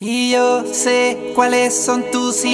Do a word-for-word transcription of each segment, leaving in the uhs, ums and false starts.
Y yo sé cuáles son tus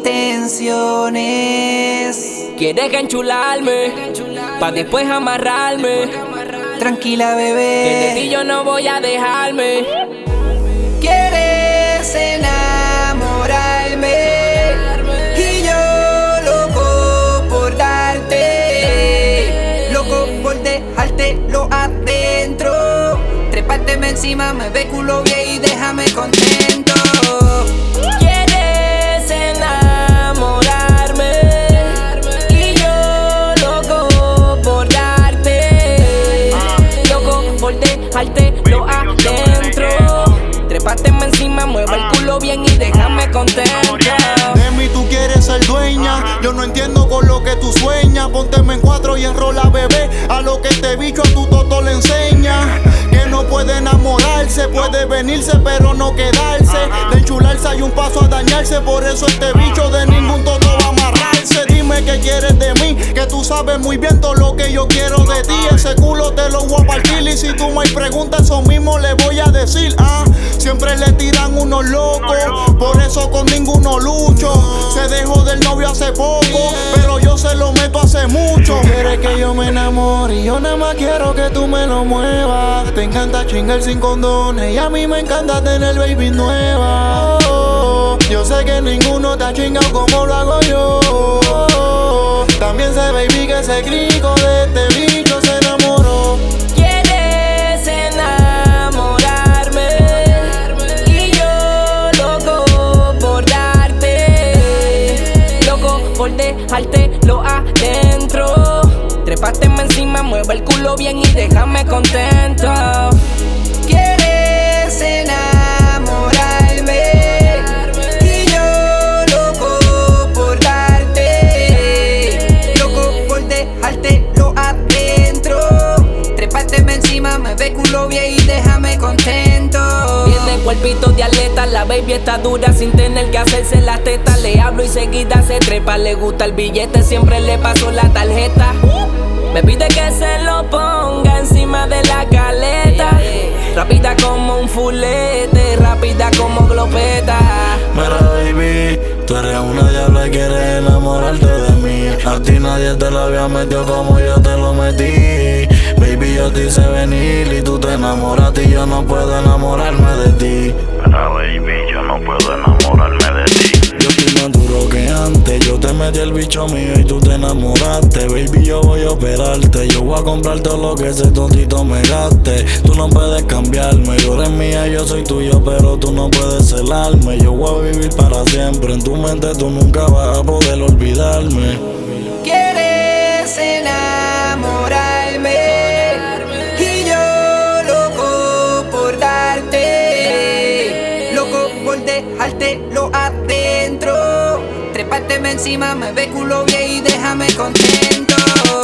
intenciones. Quieres enchularme, pa' después amarrarme. Tranquila, bebé, que de ti yo no voy a dejarme. Quieres enamorarme y yo loco por darte, loco por dejártelo adentro. Trépateme encima, me ve culo bien y déjame contento. Quieres enamorarme y yo loco por darte, loco por dejártelo adentro. Trépateme encima, mueve el culo bien y déjame contento. De mí tú quieres ser dueña, yo no entiendo con lo que tú sueñas. Pónteme en cuatro y enrola, bebé, a lo que este bicho a tu toto le enseña. Que no puede enamorarse, puede venirse pero no quedarse. De enchularse hay un paso a dañarse, por eso este bicho de ningún toto va a amarrarse. Dime qué quieres de mí, que tú sabes muy bien todo lo que yo quiero de ti. Ese culo te lo voy a partir y si tú me preguntas eso mismo le voy a decir. Ah, siempre le tiran unos locos, por eso con ninguno lucho. Se dejó del novio hace poco, pero yo se lo meto hace mucho. Tú quieres que yo me enamore y yo nada más quiero que tú me lo muevas. Te encanta chingar sin condones y a mí me encanta tener baby nueva. Oh, yo sé que ninguno te ha chingado como lo hago yo. También sé, baby, que ese crico de este bicho se enamoró. Quieres enamorarme y yo loco por darte, loco por dejártelo adentro. Trépateme encima, mueve el culo bien y déjame contento. Quieres enamorarme y yo loco por darte, loco por dejártelo adentro. Trépateme encima, me ve culo bien y déjame contento. Tiene cuerpito de atleta, la baby está dura sin tener que hacerse las tetas. Le hablo y seguida se trepa, le gusta el billete, siempre le paso la tarjeta. Me pide que se lo ponga encima de la caleta. Rápida como un fulete, rápida como glopeta. Mira, baby, tú eres una diabla y quieres enamorarte de mí. A ti nadie te lo había metido como yo te lo metí. Baby, yo te hice venir y tú te enamoraste y yo no puedo enamorarme de ti. Mira, baby, yo no puedo enamorarme de ti. Yo estoy más duro que antes, yo te metí el bicho mío y tú te enamoraste. Baby, yo voy a operarte, yo voy a comprar todo lo que ese tontito me gaste. Tú no puedes cambiarme, tú eres mía, yo soy tuyo, pero tú no puedes celarme. Yo voy a vivir para siempre, en tu mente tú nunca vas a poder olvidarme. Quieres enamorarme y yo loco por darte, loco por dejártelo adentro. Trépateme encima, me ve culo bien y déjame contento.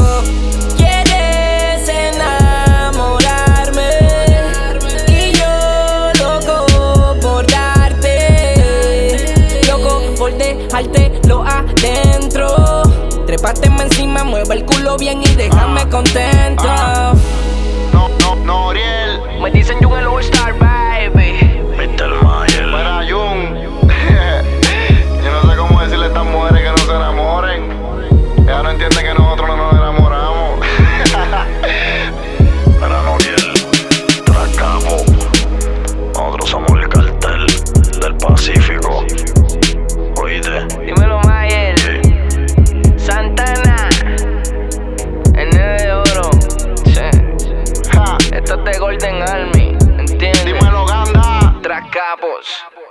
Quieres enamorarme y yo loco por darte, loco por dejártelo adentro. Trépateme encima, mueve el culo bien y déjame contento. No, no, no, Oriel. Me dicen Jun el All Star, baby. mister Mayer. Para Jun. Yo no sé cómo decirle a estas mujeres que no se enamoren. Ella no entiende que nosotros no nos enamoramos. Mira, Noriel, Tracabo. Nosotros somos el cartel del Pacífico. Oíste. Dímelo, Mayer. Sí. Santana, el nueve de oro. Sí. Ja. Esto es de Golden Army, ¿entiendes? Dímelo, Ganda. Tracapos.